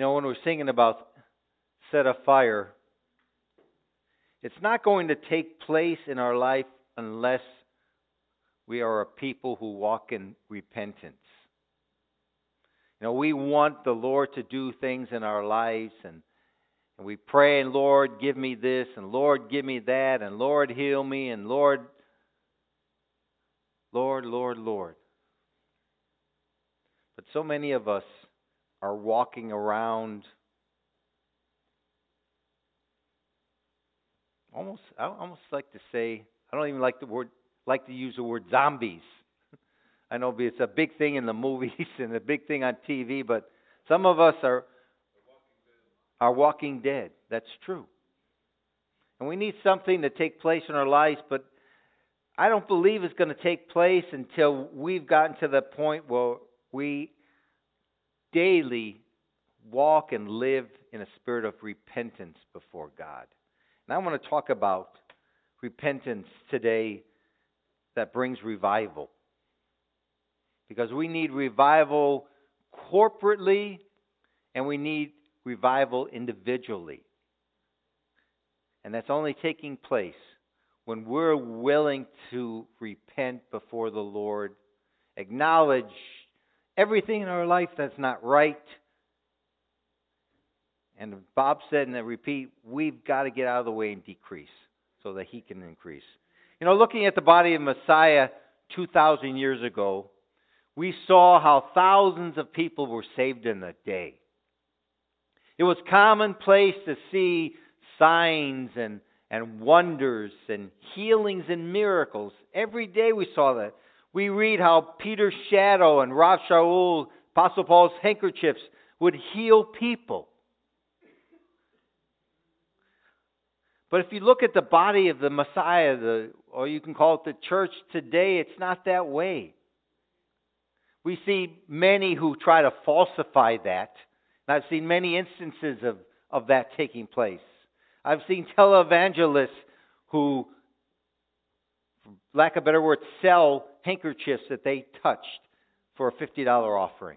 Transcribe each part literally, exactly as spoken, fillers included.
You know, when we're singing about set a fire, it's not going to take place in our life unless we are a people who walk in repentance. You know, we want the Lord to do things in our lives, and, and we pray, and Lord, give me this, and Lord, give me that, and Lord, heal me, and Lord, Lord, Lord, Lord. But so many of us are walking around almost, I almost like to say, I don't even like the word, like to use the word zombies. I know it's a big thing in the movies and a big thing on T V, but some of us are are walking dead. That's true. And we need something to take place in our lives, but I don't believe it's going to take place until we've gotten to the point where we daily walk and live in a spirit of repentance before God. And I want to talk about repentance today that brings revival. Because we need revival corporately and we need revival individually. And that's only taking place when we're willing to repent before the Lord, acknowledge everything in our life that's not right. And Bob said, and I repeat, we've got to get out of the way and decrease so that He can increase. You know, looking at the body of Messiah two thousand years ago, we saw how thousands of people were saved in a day. It was commonplace to see signs and, and wonders and healings and miracles. Every day we saw that. We read how Peter's shadow and Rav Shaul, Apostle Paul's handkerchiefs, would heal people. But if you look at the body of the Messiah, the, or you can call it the church today, it's not that way. We see many who try to falsify that. And I've seen many instances of, of that taking place. I've seen televangelists who, for lack of a better word, sell handkerchiefs that they touched for a fifty dollars offering.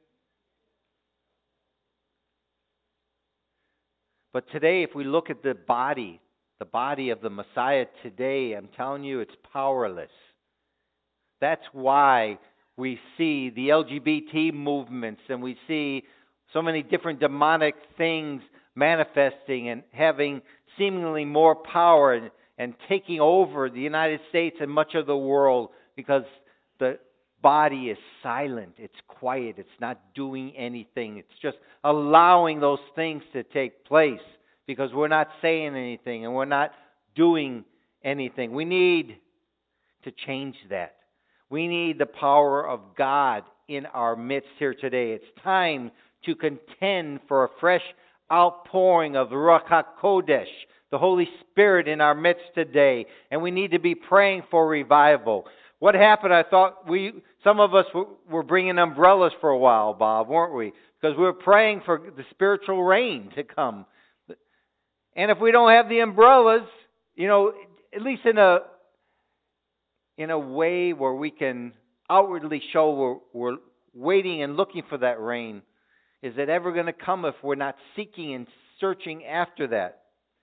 But today, if we look at the body, the body of the Messiah today, I'm telling you, it's powerless. That's why we see the L G B T movements and we see so many different demonic things manifesting and having seemingly more power and, and taking over the United States and much of the world because the body is silent. It's quiet. It's not doing anything. It's just allowing those things to take place because we're not saying anything and we're not doing anything. We need to change that. We need the power of God in our midst here today. It's time to contend for a fresh outpouring of the Ruach HaKodesh, the Holy Spirit in our midst today. And we need to be praying for revival. What happened, I thought we, some of us were bringing umbrellas for a while, Bob, weren't we? Because we were praying for the spiritual rain to come. And if we don't have the umbrellas, you know, at least in a in a way where we can outwardly show we're, we're waiting and looking for that rain, is it ever going to come if we're not seeking and searching after that?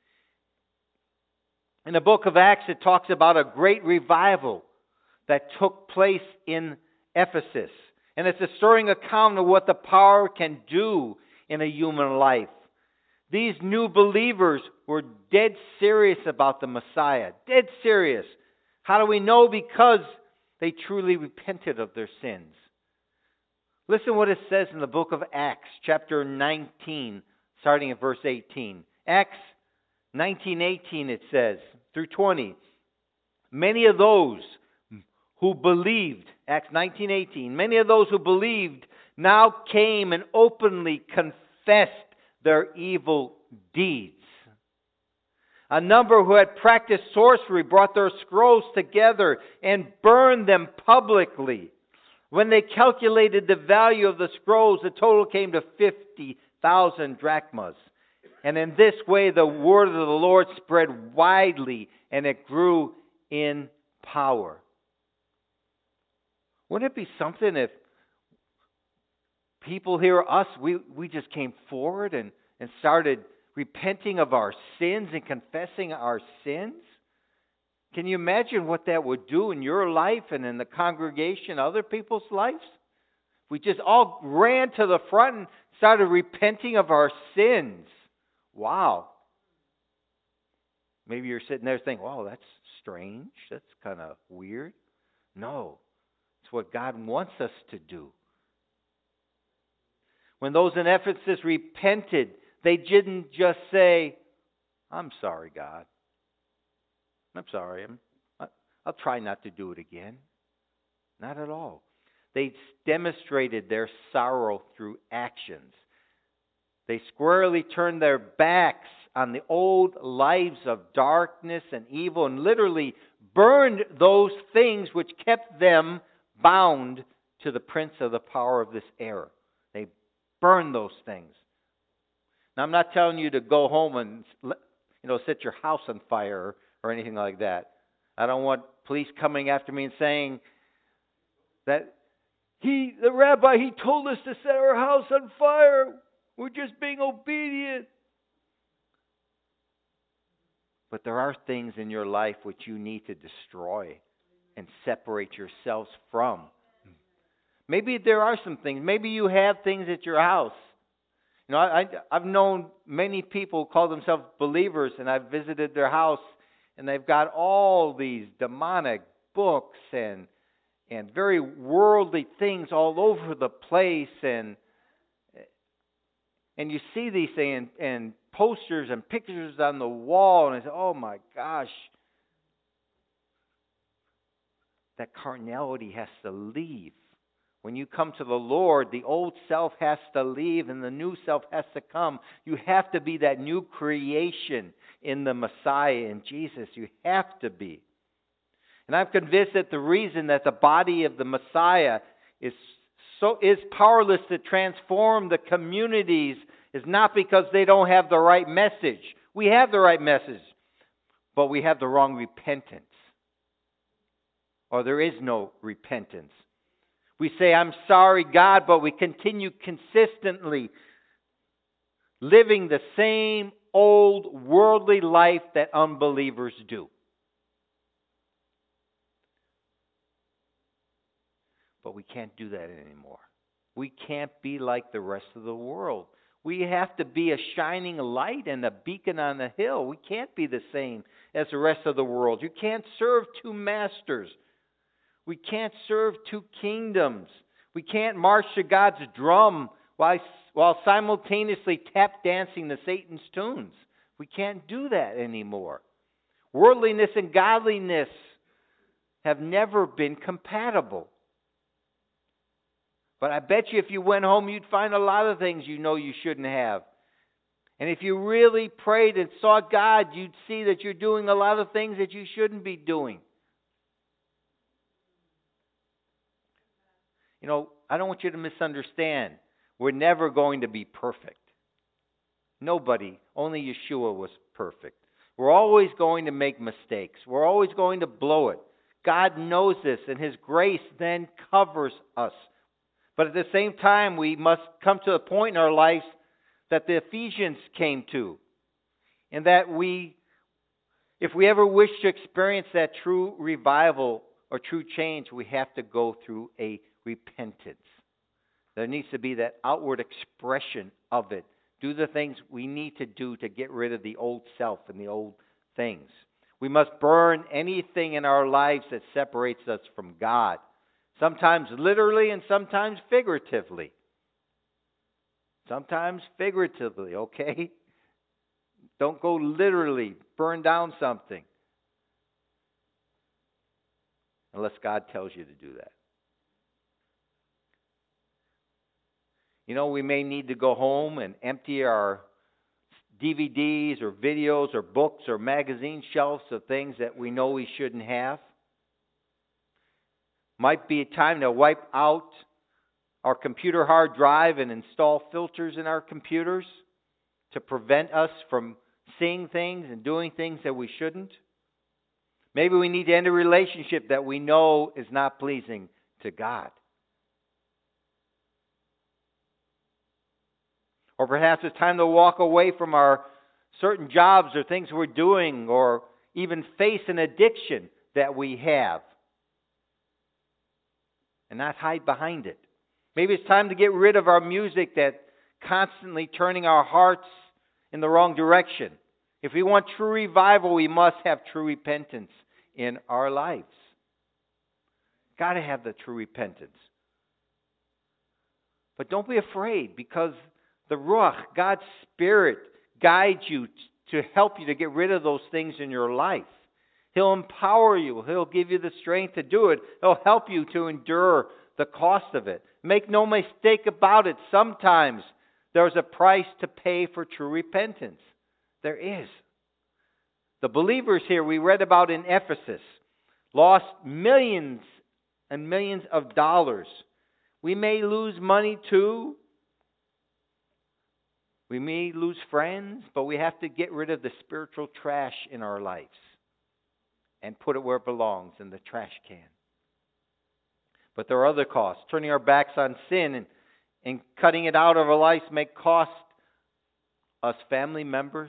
In the book of Acts, it talks about a great revival that took place in Ephesus. And it's a stirring account of what the power can do in a human life. These new believers were dead serious about the Messiah. Dead serious. How do we know? Because they truly repented of their sins. Listen what it says in the book of Acts, chapter nineteen, starting at verse eighteen. Acts nineteen eighteen, it says, through twenty. Many of those who believed, Acts nineteen eighteen, many of those who believed now came and openly confessed their evil deeds. A number who had practiced sorcery brought their scrolls together and burned them publicly. When they calculated the value of the scrolls, the total came to fifty thousand drachmas. And in this way, the word of the Lord spread widely and it grew in power. Wouldn't it be something if people here, us, we, we just came forward and, and started repenting of our sins and confessing our sins. Can you imagine what that would do in your life and in the congregation, other people's lives? We just all ran to the front and started repenting of our sins. Wow. Maybe you're sitting there thinking, wow, that's strange. That's kind of weird. No, it's what God wants us to do. When those in Ephesus repented, they didn't just say, I'm sorry, God. I'm sorry. I'm, I'll try not to do it again. Not at all. They demonstrated their sorrow through actions. They squarely turned their backs on the old lives of darkness and evil and literally burned those things which kept them bound to the prince of the power of this era. They burned those things. Now, I'm not telling you to go home and, you know, set your house on fire or anything like that. I don't want police coming after me and saying that he, the rabbi, he told us to set our house on fire. We're just being obedient. But there are things in your life which you need to destroy and separate yourselves from. Maybe there are some things. Maybe you have things at your house. You know, I, I, I've known many people who call themselves believers, and I've visited their house, and they've got all these demonic books and and very worldly things all over the place, and and you see these things and, and posters and pictures on the wall, and I say, oh my gosh, that carnality has to leave. When you come to the Lord, the old self has to leave and the new self has to come. You have to be that new creation in the Messiah, in Jesus. You have to be. And I'm convinced that the reason that the body of the Messiah is so is powerless to transform the communities is not because they don't have the right message. We have the right message, but we have the wrong repentance. Or there is no repentance. We say, I'm sorry, God, but we continue consistently living the same old worldly life that unbelievers do. But we can't do that anymore. We can't be like the rest of the world. We have to be a shining light and a beacon on the hill. We can't be the same as the rest of the world. You can't serve two masters. We can't serve two kingdoms. We can't march to God's drum while, while simultaneously tap dancing to Satan's tunes. We can't do that anymore. Worldliness and godliness have never been compatible. But I bet you if you went home, you'd find a lot of things you know you shouldn't have. And if you really prayed and sought God, you'd see that you're doing a lot of things that you shouldn't be doing. You know, I don't want you to misunderstand. We're never going to be perfect. Nobody, only Yeshua was perfect. We're always going to make mistakes. We're always going to blow it. God knows this, and His grace then covers us. But at the same time, we must come to a point in our lives that the Ephesians came to. And that we, if we ever wish to experience that true revival or true change, we have to go through a repentance. There needs to be that outward expression of it. Do the things we need to do to get rid of the old self and the old things. We must burn anything in our lives that separates us from God. Sometimes literally and sometimes figuratively. Sometimes figuratively, okay? Don't go literally, burn down something. Unless God tells you to do that. You know, we may need to go home and empty our D V Ds or videos or books or magazine shelves of things that we know we shouldn't have. Might be a time to wipe out our computer hard drive and install filters in our computers to prevent us from seeing things and doing things that we shouldn't. Maybe we need to end a relationship that we know is not pleasing to God. Or perhaps it's time to walk away from our certain jobs or things we're doing, or even face an addiction that we have and not hide behind it. Maybe it's time to get rid of our music that's constantly turning our hearts in the wrong direction. If we want true revival, we must have true repentance in our lives. Got to have the true repentance. But don't be afraid, because the Ruach, God's Spirit, guides you to help you to get rid of those things in your life. He'll empower you. He'll give you the strength to do it. He'll help you to endure the cost of it. Make no mistake about it. Sometimes there's a price to pay for true repentance. There is. The believers here we read about in Ephesus lost millions and millions of dollars. We may lose money too. We may lose friends, but we have to get rid of the spiritual trash in our lives and put it where it belongs, in the trash can. But there are other costs. Turning our backs on sin and, and cutting it out of our lives may cost us family members,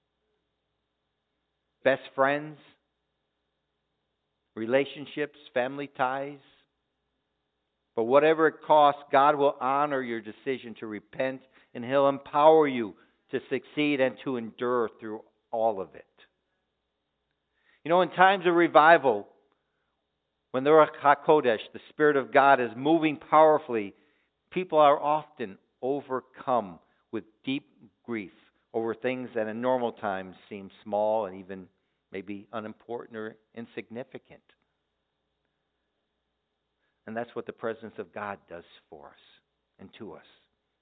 best friends, relationships, family ties. But whatever it costs, God will honor your decision to repent, and He'll empower you to succeed and to endure through all of it. You know, in times of revival, when the Ruach HaKodesh, the Spirit of God, is moving powerfully, people are often overcome with deep grief over things that in normal times seem small and even maybe unimportant or insignificant. And that's what the presence of God does for us and to us.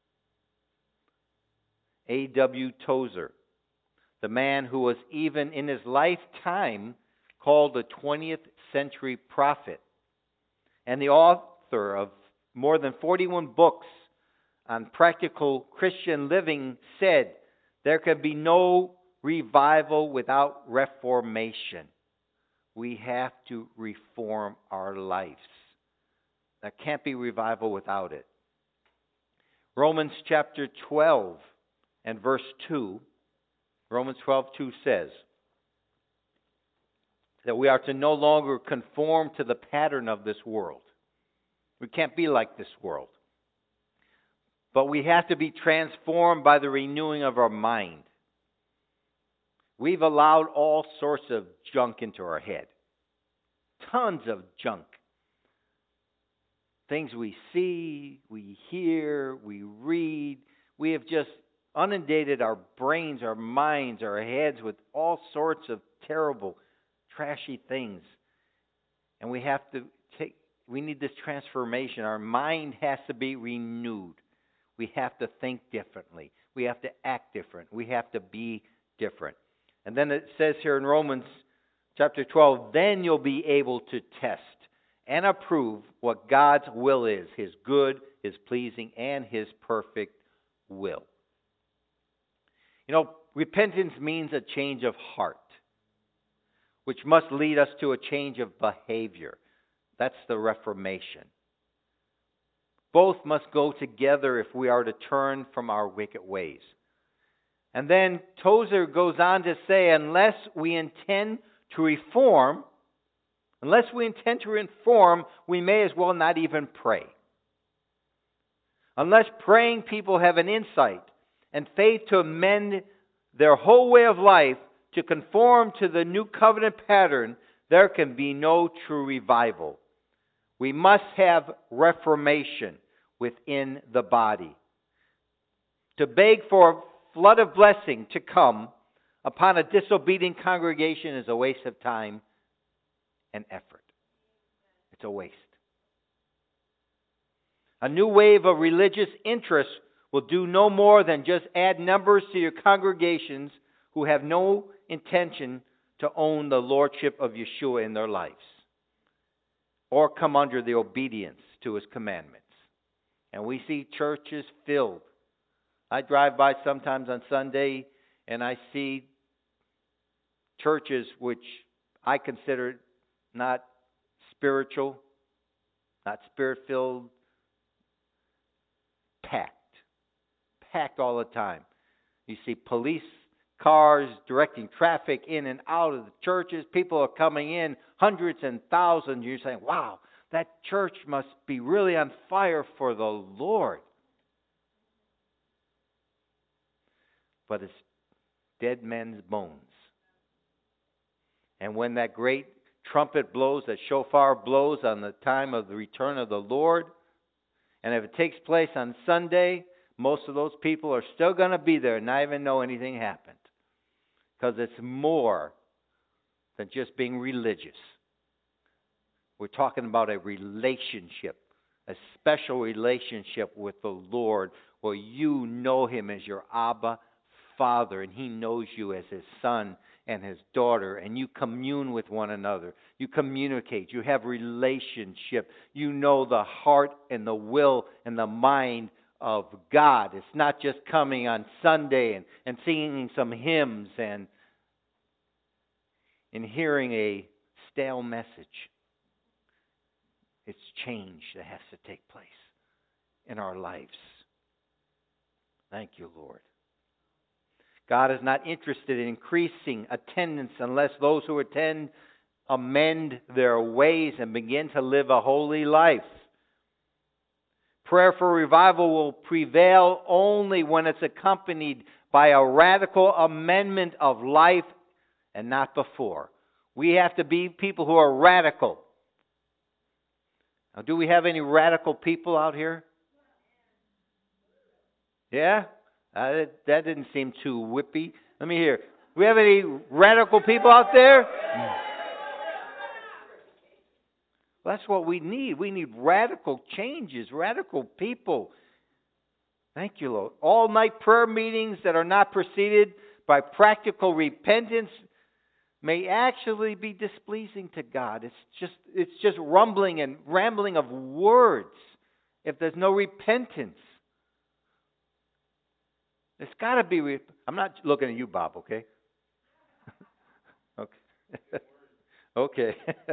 A W Tozer, the man who was even in his lifetime called the twentieth century prophet, and the author of more than forty-one books on practical Christian living, said there could be no revival without reformation. We have to reform our lives. There can't be revival without it. Romans chapter twelve and verse two, Romans twelve two says that we are to no longer conform to the pattern of this world. We can't be like this world. But we have to be transformed by the renewing of our mind. We've allowed all sorts of junk into our head. Tons of junk. Things we see, we hear, we read. We have just inundated our brains, our minds, our heads with all sorts of terrible, trashy things. And we have to take, we need this transformation. Our mind has to be renewed. We have to think differently. We have to act different. We have to be different. And then it says here in Romans chapter twelve, then you'll be able to test and approve what God's will is, His good, His pleasing, and His perfect will. You know, repentance means a change of heart, which must lead us to a change of behavior. That's the Reformation. Both must go together if we are to turn from our wicked ways. And then Tozer goes on to say, unless we intend to reform, unless we intend to reform, we may as well not even pray. Unless praying people have an insight and faith to amend their whole way of life to conform to the new covenant pattern, there can be no true revival. We must have reformation within the body. To beg for a flood of blessing to come upon a disobedient congregation is a waste of time and effort. It's a waste. A new wave of religious interest will do no more than just add numbers to your congregations who have no intention to own the lordship of Yeshua in their lives or come under the obedience to His commandments. And we see churches filled. I drive by sometimes on Sunday and I see churches which I consider not spiritual, not spirit-filled, packed. packed all the time. You see police cars directing traffic in and out of the churches. People are coming in, hundreds and thousands. You're saying, wow, that church must be really on fire for the Lord. But it's dead men's bones. And when that great trumpet blows, that shofar blows on the time of the return of the Lord, and if it takes place on Sunday, most of those people are still going to be there and not even know anything happened. Because it's more than just being religious. We're talking about a relationship, a special relationship with the Lord, where you know Him as your Abba Father, and He knows you as His Son and His daughter, and you commune with one another. You communicate. You have relationship. You know the heart and the will and the mind of God. It's not just coming on Sunday and, and singing some hymns and, and hearing a stale message. It's change that has to take place in our lives. Thank you, Lord. God is not interested in increasing attendance unless those who attend amend their ways and begin to live a holy life. Prayer for revival will prevail only when it's accompanied by a radical amendment of life and not before. We have to be people who are radical. Now, do we have any radical people out here? Yeah? Uh, that didn't seem too whippy. Let me hear. Do we have any radical people out there? That's what we need. We need radical changes, radical people. Thank you, Lord. All-night prayer meetings that are not preceded by practical repentance may actually be displeasing to God. It's just it's just rumbling and rambling of words if there's no repentance. It's got to be. Re- I'm not looking at you, Bob. Okay. okay. okay.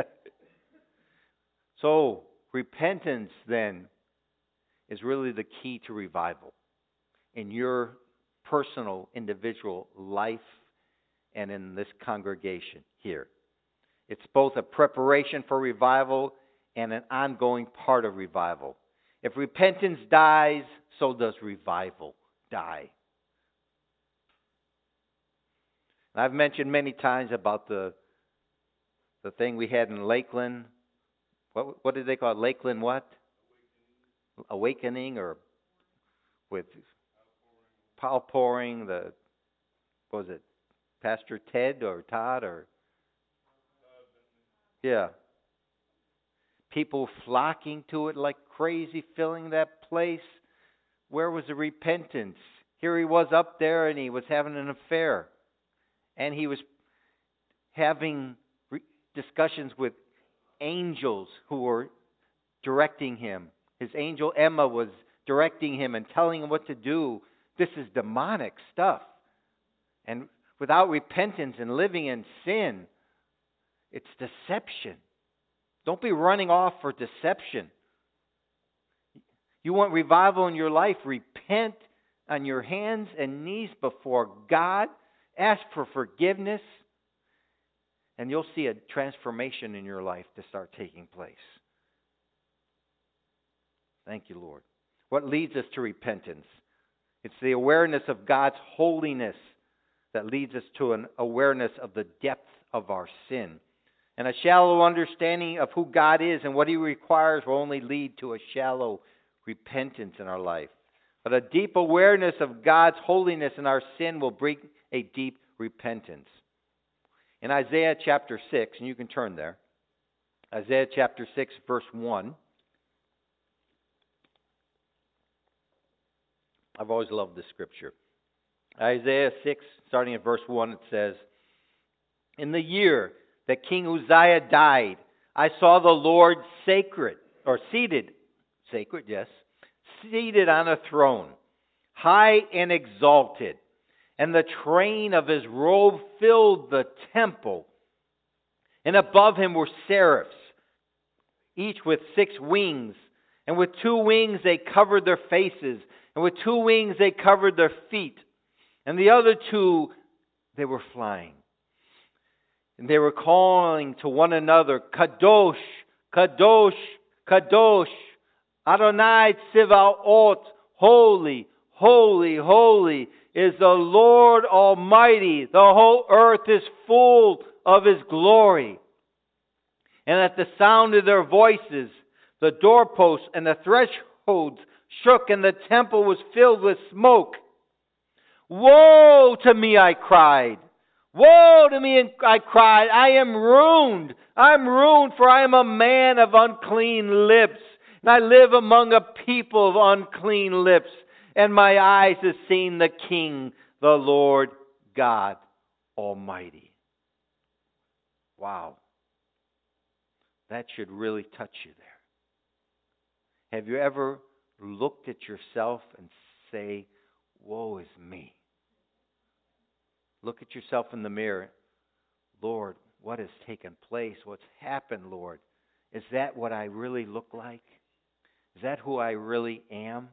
So, repentance, then, is really the key to revival in your personal, individual life and in this congregation here. It's both a preparation for revival and an ongoing part of revival. If repentance dies, so does revival die. And I've mentioned many times about the, the thing we had in Lakeland. What, what did they call it? Lakeland what? Awakening, or with outpouring, the, what was it, Pastor Ted or Todd or? Yeah. People flocking to it like crazy, filling that place. Where was the repentance? Here he was up there and he was having an affair. And he was having re- discussions with angels who were directing him. His angel Emma was directing him and telling him what to do. This is demonic stuff. And without repentance and living in sin, it's deception. Don't be running off for deception. You want revival in your life? Repent on your hands and knees before God. Ask for forgiveness. And you'll see a transformation in your life to start taking place. Thank you, Lord. What leads us to repentance? It's the awareness of God's holiness that leads us to an awareness of the depth of our sin. And a shallow understanding of who God is and what He requires will only lead to a shallow repentance in our life. But a deep awareness of God's holiness and our sin will bring a deep repentance. In Isaiah chapter six, and you can turn there, Isaiah chapter six, verse one. I've always loved this scripture. Isaiah six, starting at verse one, it says, "In the year that King Uzziah died, I saw the Lord sacred, or seated, sacred, yes, seated on a throne, high and exalted. And the train of His robe filled the temple. And above Him were seraphs, each with six wings. And with two wings they covered their faces, And with two wings they covered their feet. And the other two, they were flying. And they were calling to one another, Kadosh, Kadosh, Kadosh, Adonai Tzivaot, holy, holy, holy is the Lord Almighty. The whole earth is full of His glory. And at the sound of their voices, the doorposts and the thresholds shook, and the temple was filled with smoke. Woe to me, I cried. Woe to me, I cried. I am ruined. I am ruined, for I am a man of unclean lips. And I live among a people of unclean lips. And my eyes have seen the King, the Lord God Almighty. Wow. That should really touch you there. Have you ever looked at yourself and say, woe is me? Look at yourself in the mirror. Lord, what has taken place? What's happened, Lord? Is that what I really look like? Is that who I really am?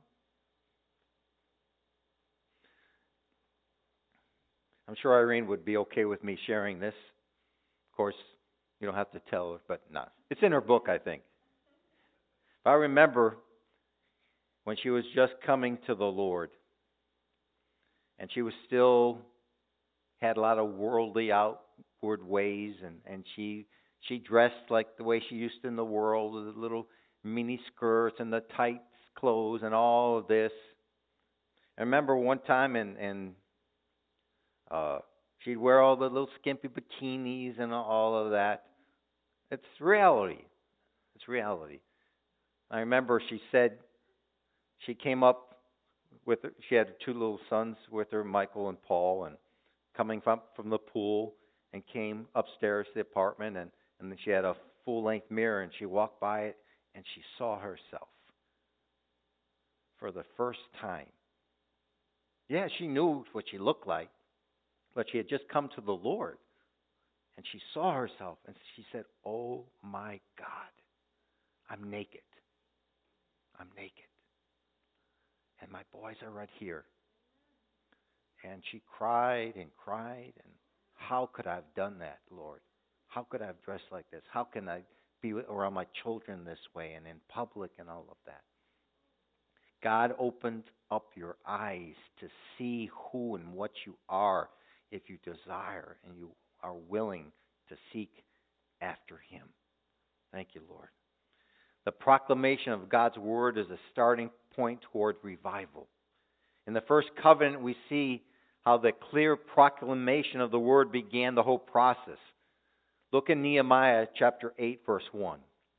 I'm sure Irene would be okay with me sharing this. Of course, you don't have to tell her, but no. It's in her book, I think. If I remember when she was just coming to the Lord, and she was still had a lot of worldly outward ways, and, and she she dressed like the way she used to in the world, with the little mini skirts and the tight clothes and all of this. I remember one time in, in uh, she'd wear all the little skimpy bikinis and all of that. It's reality. It's reality. I remember she said she came up with her, she had two little sons with her, Michael and Paul, and coming from from the pool and came upstairs to the apartment, and, and then she had a full-length mirror, and she walked by it and she saw herself for the first time. Yeah, she knew what she looked like, but she had just come to the Lord, and she saw herself, and she said, oh my God, I'm naked. I'm naked. And my boys are right here. And she cried and cried, and how could I have done that, Lord? How could I have dressed like this? How can I be around my children this way and in public and all of that? God opened up your eyes to see who and what you are if you desire and you are willing to seek after Him. Thank you, Lord. The proclamation of God's Word is a starting point toward revival. In the first covenant, we see how the clear proclamation of the Word began the whole process. Look in Nehemiah chapter eight, verse one.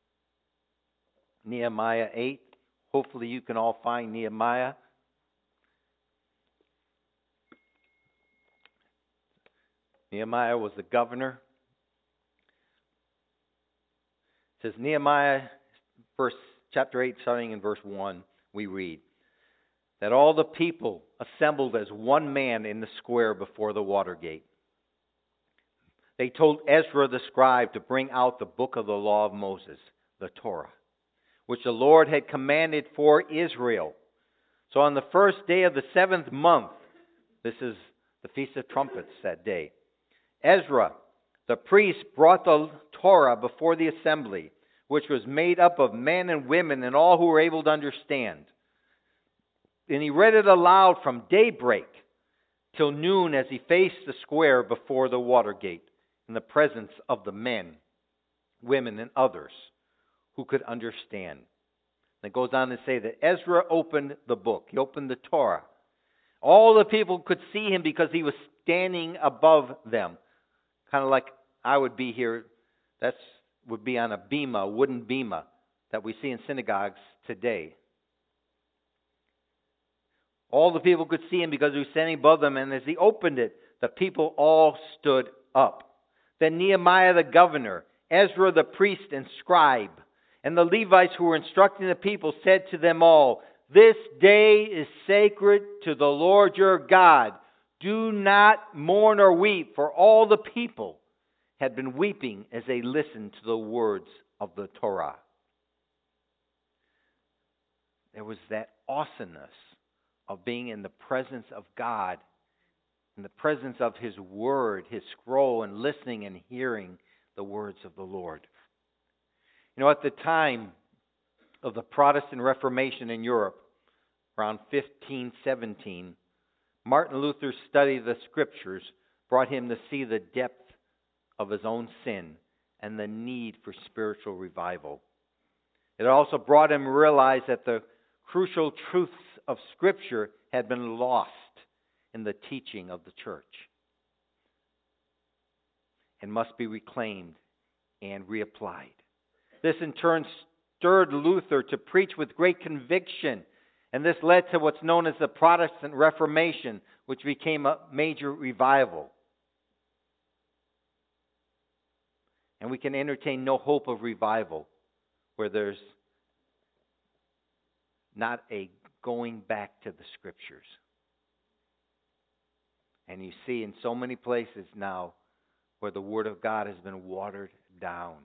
Nehemiah eight. Hopefully you can all find Nehemiah. Nehemiah was the governor. It says Nehemiah, verse, chapter eight, starting in verse one, we read that all the people assembled as one man in the square before the water gate. They told Ezra the scribe to bring out the book of the law of Moses, the Torah, which the Lord had commanded for Israel. So on the first day of the seventh month, this is the Feast of Trumpets that day, Ezra, the priest, brought the Torah before the assembly, which was made up of men and women and all who were able to understand. And he read it aloud from daybreak till noon as he faced the square before the water gate in the presence of the men, women, and others who could understand. And it goes on to say that Ezra opened the book. He opened the Torah. All the people could see him because he was standing above them. Kind of like I would be here. That would be on a bema, a wooden bema that we see in synagogues today. All the people could see him because he was standing above them, and as he opened it, the people all stood up. Then Nehemiah the governor, Ezra the priest and scribe, and the Levites who were instructing the people said to them all, "This day is sacred to the Lord your God. Do not mourn or weep," for all the people had been weeping as they listened to the words of the Torah. There was that awesomeness of being in the presence of God, in the presence of His Word, His scroll, and listening and hearing the words of the Lord. You know, at the time of the Protestant Reformation in Europe, around fifteen seventeen, Martin Luther's study of the Scriptures brought him to see the depth of his own sin and the need for spiritual revival. It also brought him to realize that the crucial truths of Scripture had been lost in the teaching of the church and must be reclaimed and reapplied. This in turn stirred Luther to preach with great conviction, and this led to what's known as the Protestant Reformation, which became a major revival. And we can entertain no hope of revival where there's not a going back to the Scriptures. And you see in so many places now where the Word of God has been watered down.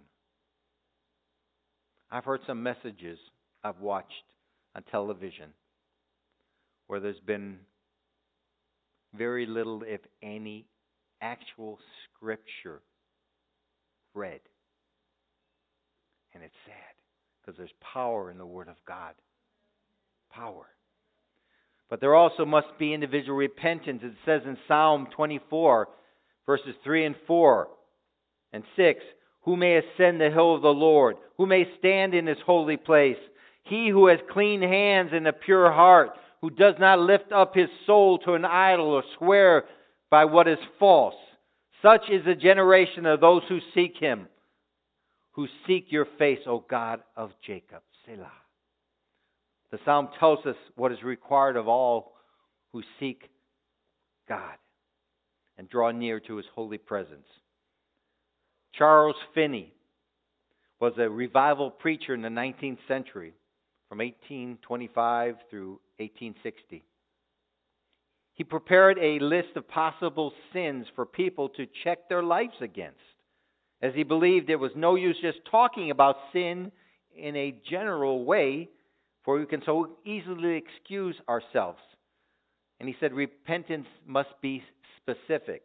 I've heard some messages I've watched on television where there's been very little, if any, actual Scripture read. And it's sad because there's power in the Word of God. Power. But there also must be individual repentance. It says in Psalm twenty-four, verses three and four and six, who may ascend the hill of the Lord? Who may stand in His holy place? He who has clean hands and a pure heart, who does not lift up his soul to an idol or swear by what is false. Such is the generation of those who seek Him, who seek your face, O God of Jacob. Selah. The psalm tells us what is required of all who seek God and draw near to His holy presence. Charles Finney was a revival preacher in the nineteenth century, from eighteen twenty-five through eighteen sixty. He prepared a list of possible sins for people to check their lives against, as he believed there was no use just talking about sin in a general way, for we can so easily excuse ourselves. And he said repentance must be specific.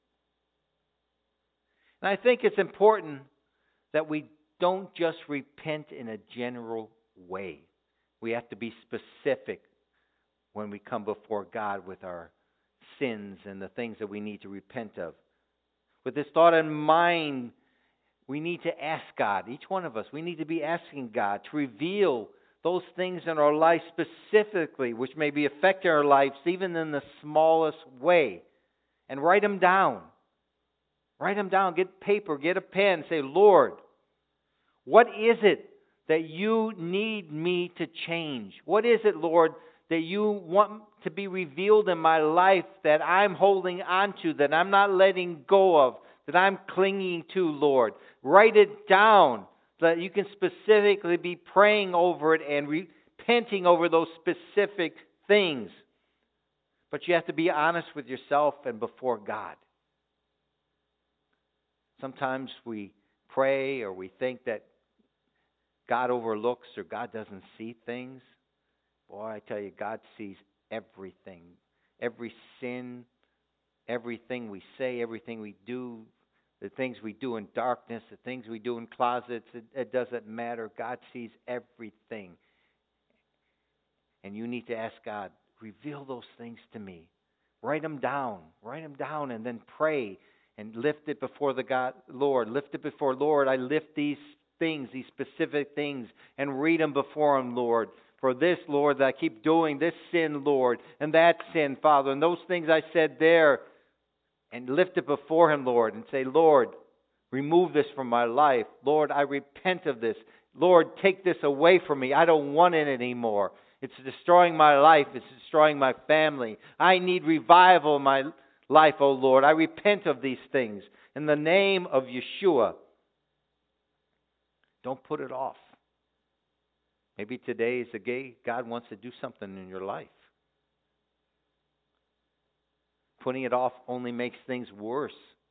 And I think it's important that we don't just repent in a general way. We have to be specific when we come before God with our sins and the things that we need to repent of. With this thought in mind, we need to ask God, each one of us, we need to be asking God to reveal those things in our life specifically which may be affecting our lives even in the smallest way. And write them down. Write them down. Get paper, get a pen. Say, Lord, what is it that you need me to change? What is it, Lord, that you want to be revealed in my life that I'm holding on to, that I'm not letting go of, that I'm clinging to, Lord? Write it down so that you can specifically be praying over it and repenting over those specific things. But you have to be honest with yourself and before God. Sometimes we pray or we think that God overlooks or God doesn't see things. Boy, I tell you, God sees everything. Every sin, everything we say, everything we do, the things we do in darkness, the things we do in closets, it, it doesn't matter. God sees everything. And you need to ask God, reveal those things to me. Write them down. Write them down and then pray and lift it before the God, Lord. Lift it before, Lord, I lift these things, these specific things, and read them before Him, Lord. For this, Lord, that I keep doing, this sin, Lord, and that sin, Father, and those things I said there, and lift it before Him, Lord, and say, Lord, remove this from my life. Lord, I repent of this. Lord, take this away from me. I don't want it anymore. It's destroying my life. It's destroying my family. I need revival in my life, oh Lord. I repent of these things. In the name of Yeshua, don't put it off. Maybe today is the day God wants to do something in your life. Putting it off only makes things worse.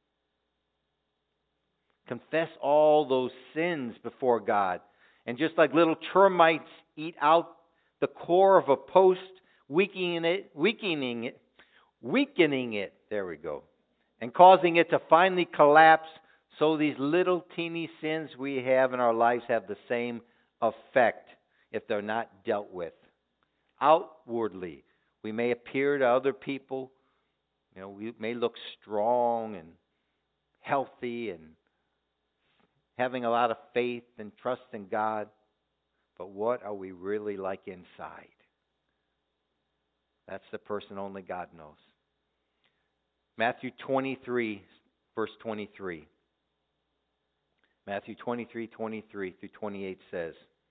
Confess all those sins before God. And just like little termites eat out the core of a post, weakening it, weakening it, weakening it, there we go, and causing it to finally collapse. So these little teeny sins we have in our lives have the same effect if they're not dealt with. Outwardly, we may appear to other people, you know, we may look strong and healthy and having a lot of faith and trust in God, but what are we really like inside? That's the person only God knows. Matthew twenty-three, verse twenty-three. Matthew twenty-three, twenty-three through twenty-eight says,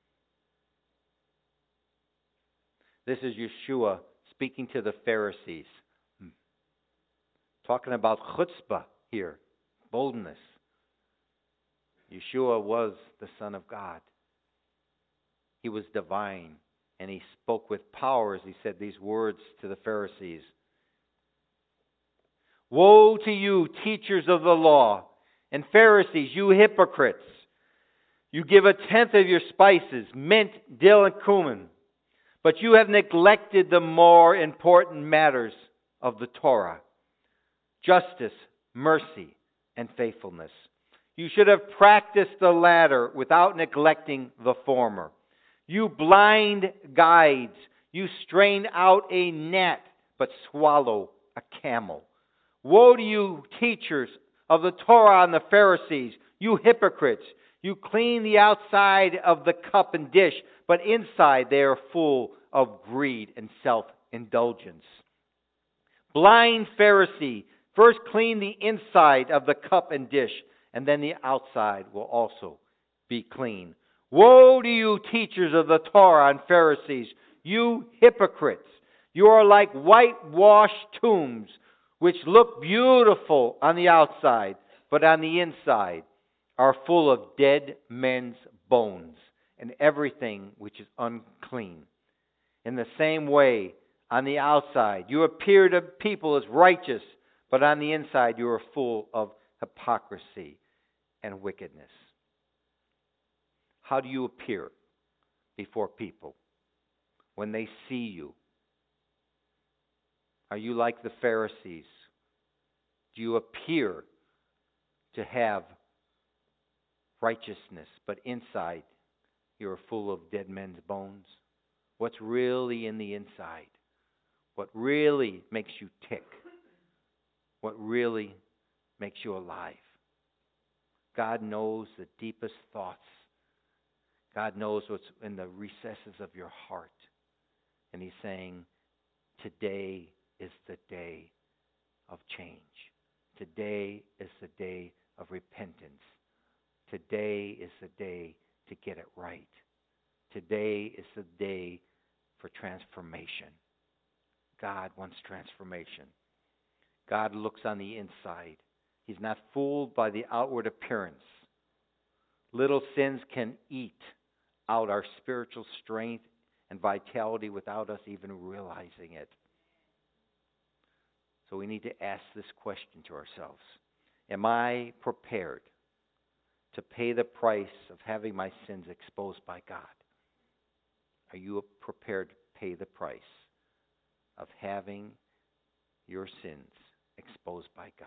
this is Yeshua speaking to the Pharisees. Talking about chutzpah here, boldness. Yeshua was the Son of God. He was divine, and he spoke with power as he said these words to the Pharisees. Woe to you, teachers of the law, and Pharisees, you hypocrites! You give a tenth of your spices, mint, dill, and cumin, but you have neglected the more important matters of the Torah: justice, mercy, and faithfulness. You should have practiced the latter without neglecting the former. You blind guides, you strain out a gnat, but swallow a camel. Woe to you, teachers of the Torah and the Pharisees, you hypocrites! You clean the outside of the cup and dish, but inside they are full of greed and self-indulgence. Blind Pharisee, first clean the inside of the cup and dish, and then the outside will also be clean. Woe to you, teachers of the Torah and Pharisees, you hypocrites! You are like whitewashed tombs, which look beautiful on the outside, but on the inside are full of dead men's bones and everything which is unclean. In the same way, on the outside, you appear to people as righteous, but on the inside you are full of hypocrisy and wickedness. How do you appear before people when they see you? Are you like the Pharisees? Do you appear to have righteousness, but inside you are full of dead men's bones? What's really in the inside? What really makes you tick? What really makes you alive? God knows the deepest thoughts. God knows what's in the recesses of your heart. And he's saying, today is the day of change. Today is the day of repentance. Today is the day to get it right. Today is the day for transformation. God wants transformation. God looks on the inside. He's not fooled by the outward appearance. Little sins can eat out our spiritual strength and vitality without us even realizing it. So we need to ask this question to ourselves. Am I prepared to pay the price of having my sins exposed by God? Are you prepared to pay the price of having your sins exposed by God?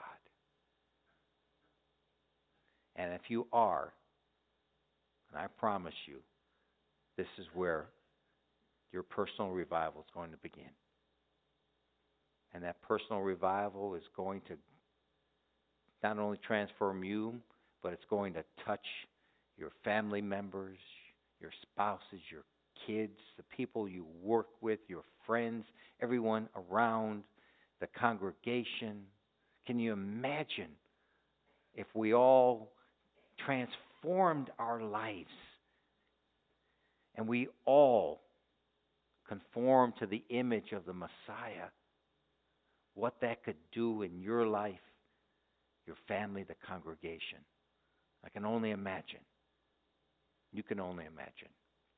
And if you are, and I promise you, this is where your personal revival is going to begin. And that personal revival is going to not only transform you, but it's going to touch your family members, your spouses, your kids, the people you work with, your friends, everyone around, the congregation. Can you imagine if we all transformed our lives and we all conform to the image of the Messiah? What that could do in your life, your family, the congregation. I can only imagine. You can only imagine.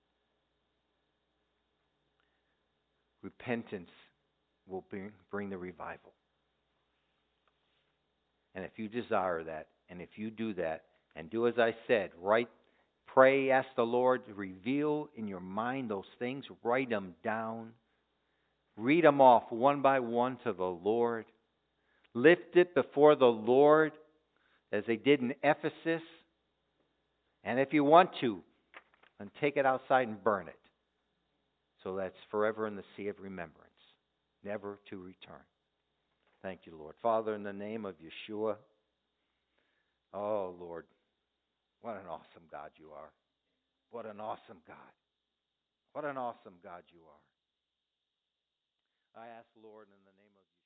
Repentance will bring, bring the revival. And if you desire that, and if you do that, and do as I said, write, pray, ask the Lord to reveal in your mind those things, write them down. Read them off one by one to the Lord. Lift it before the Lord as they did in Ephesus. And if you want to, then take it outside and burn it. So that's forever in the sea of remembrance, never to return. Thank you, Lord. Father, in the name of Yeshua, oh, Lord, what an awesome God you are. What an awesome God. What an awesome God you are. I ask, Lord, in the name of